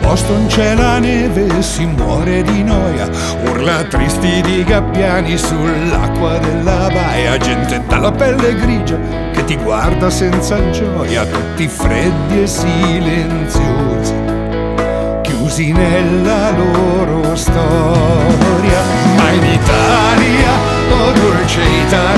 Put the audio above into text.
posto non c'è la neve si muore di noia, urla tristi di gabbiani sull'acqua della baia, gente dalla pelle grigia che ti guarda senza gioia, tutti freddi e silenziosi, chiusi nella loro storia. Ma in Italia, oh dolce Italia,